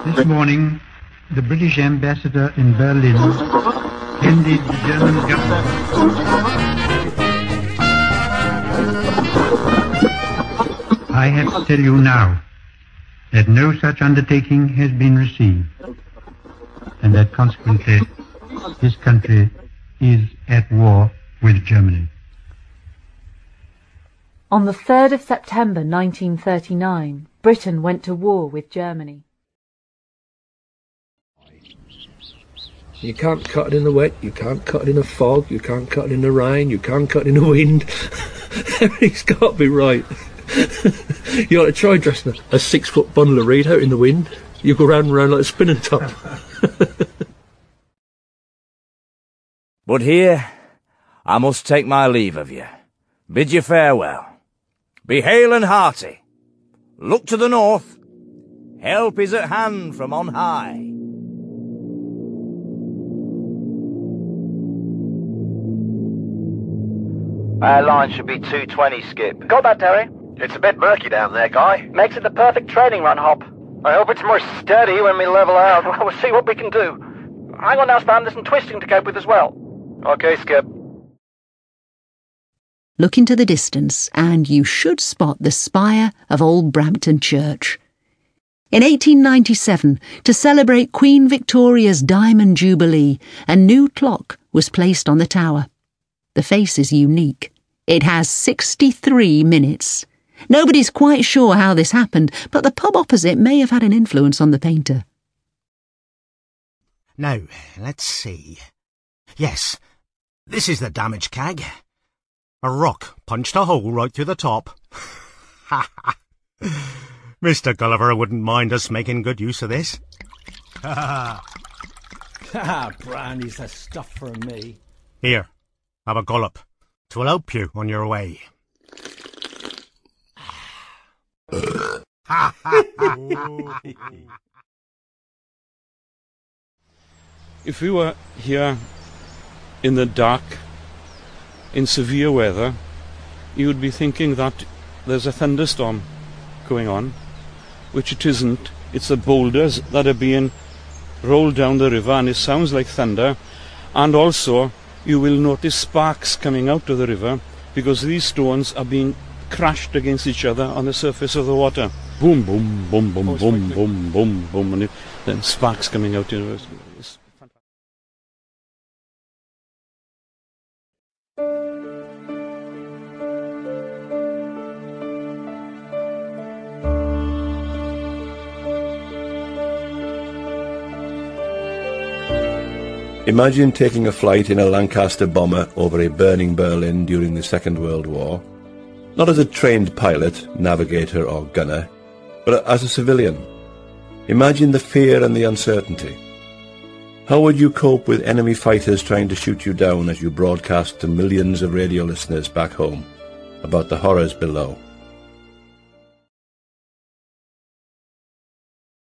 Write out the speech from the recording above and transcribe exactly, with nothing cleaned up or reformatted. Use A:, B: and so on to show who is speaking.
A: This morning, the British ambassador in Berlin ended the German government. I have to tell you now that no such undertaking has been received, and that consequently this country is at war with Germany.
B: On the third of September nineteen thirty-nine, Britain went to war with Germany.
C: You can't cut it in the wet, you can't cut it in the fog, you can't cut it in the rain, you can't cut it in the wind. Everything's got to be right. You ought to try dressing a, a six-foot bundle of reed out in the wind. You go round and round like a spinning top.
D: But here, I must take my leave of you. Bid you farewell. Be hale and hearty. Look to the north. Help is at hand from on high. Our line should be two twenty, Skip.
E: Got that, Terry?
F: It's a bit murky down there, Guy.
E: Makes it the perfect training run, Hop.
F: I hope it's more steady when we level out.
E: Well, we'll see what we can do. Hang on now, Stan, there's some twisting to cope with as well.
F: OK, Skip.
G: Look into the distance and you should spot the spire of Old Brampton Church. In eighteen ninety-seven, to celebrate Queen Victoria's Diamond Jubilee, a new clock was placed on the tower. The face is unique. It has sixty-three minutes. Nobody's quite sure how this happened, but the pub opposite may have had an influence on the painter.
H: Now, let's see. Yes, this is the damaged keg. A rock punched a hole right through the top. Ha ha! Mister Gulliver wouldn't mind us making good use of this.
I: Ha ha! Ah, brandy's the stuff for me.
H: Here, have a gollop. 'Twill help you on your way.
J: If we were here in the dark, in severe weather, you would be thinking that there's a thunderstorm going on, which it isn't. It's the boulders that are being rolled down the river, and it sounds like thunder. And also, you will notice sparks coming out of the river, because these stones are being crashed against each other on the surface of the water. Boom, boom, boom, boom, boom, boom, boom, boom, and it, then sparks coming out. You know, it's, it's
K: Imagine taking a flight in a Lancaster bomber over a burning Berlin during the Second World War, not as a trained pilot, navigator or gunner, but as a civilian. Imagine the fear and the uncertainty. How would you cope with enemy fighters trying to shoot you down as you broadcast to millions of radio listeners back home about the horrors below?